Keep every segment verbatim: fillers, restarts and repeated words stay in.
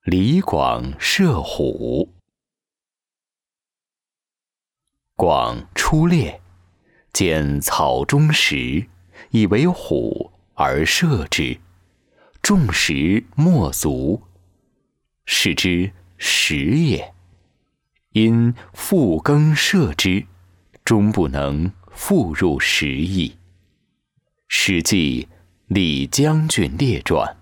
李广射虎。广出猎，见草中石，以为虎，而射之。众石莫足，是之石也。因复更射之，终不能复入石矣。《史记·李将军列传》。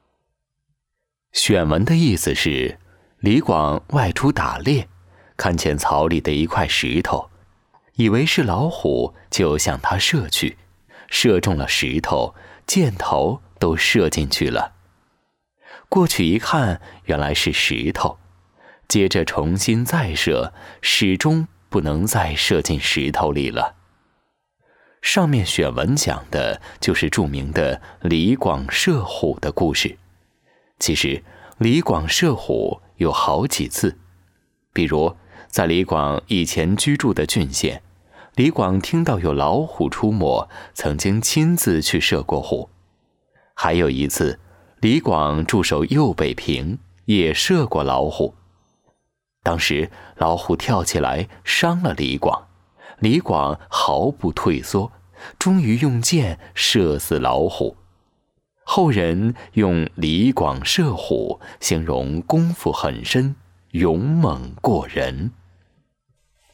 选文的意思是，李广外出打猎，看见草里的一块石头，以为是老虎，就向它射去，射中了石头，箭头都射进去了。过去一看，原来是石头，接着重新再射，始终不能再射进石头里了。上面选文讲的就是著名的李广射虎的故事。其实李广射虎有好几次，比如在李广以前居住的郡县，李广听到有老虎出没，曾经亲自去射过虎。还有一次，李广驻守右北平，也射过老虎。当时老虎跳起来伤了李广，李广毫不退缩，终于用箭射死老虎。后人用李广射虎形容功夫很深，勇猛过人。